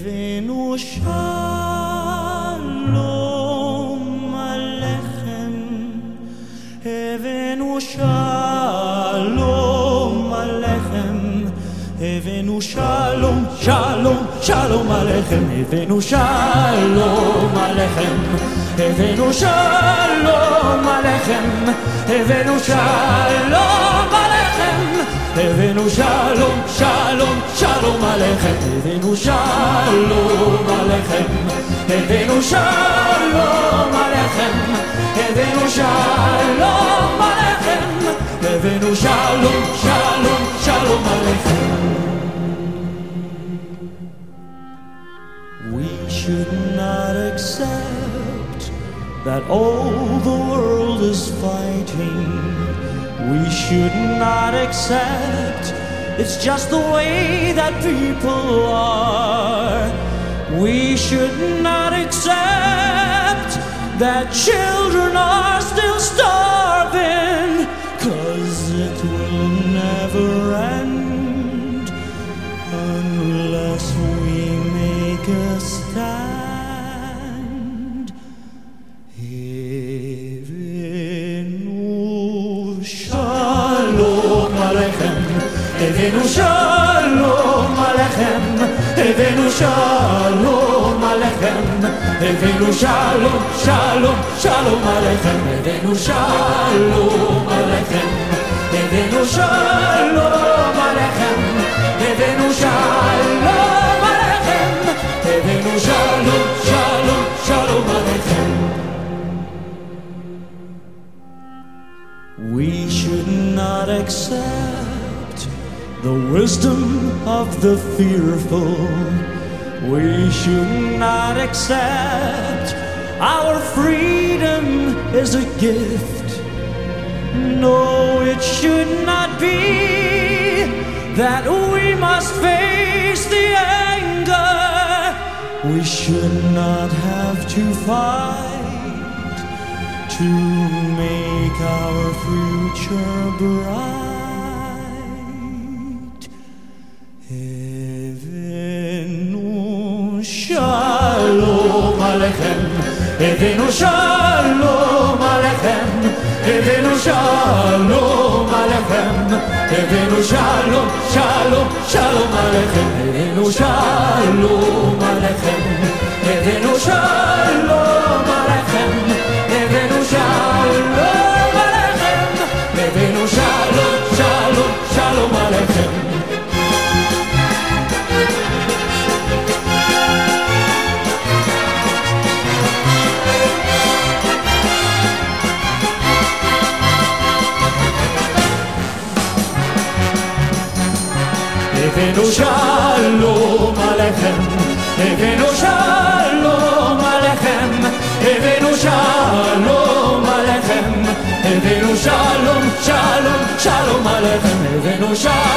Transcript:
הבאנו שלום עליכם, הבאנו שלום עליכם, הבאנו שלום, שלום, שלום עליכם, הבאנו שלום עליכם, הבאנו שלום עליכם, הבאנו שלום עליכם, הבאנו שלום, שלום, שלום עליכם, הבאנו שלום עליכם, הבאנו שלום עליכם, הבאנו שלום עליכם, הבאנו שלום, שלום, שלום עליכם. We should not accept that all the world is fighting. We should not accept it's just the way that people are. We should not accept that children are still starving, 'cause it will never end unless we make a stand. Shalom Aleichem, הבאנו שלום עליכם, הבאנו שלום עליכם, הבאנו שלום, שלום, שלום עליכם, הבאנו שלום עליכם, הבאנו שלום עליכם, הבאנו שלום עליכם, הבאנו שלום, שלום, שלום עליכם. We should not accept the wisdom of the fearful. We should not accept our freedom is a gift. No, it should not be that we must face the anger. We should not have to fight to make our future bright. Evenu shalom aleichem, Evenu shalom aleichem, Evenu shalom aleichem, Evenu shalom, shalom, shalom aleichem, Evenu shalom aleichem, Evenu shalom aleichem, Evenu shalom aleichem, Evenu shalom, shalom, shalom aleichem. Evenu shalom aleichem, Evenu shalom aleichem, Evenu shalom aleichem, Evenu shalom, shalom, shalom aleichem, Evenu shalom.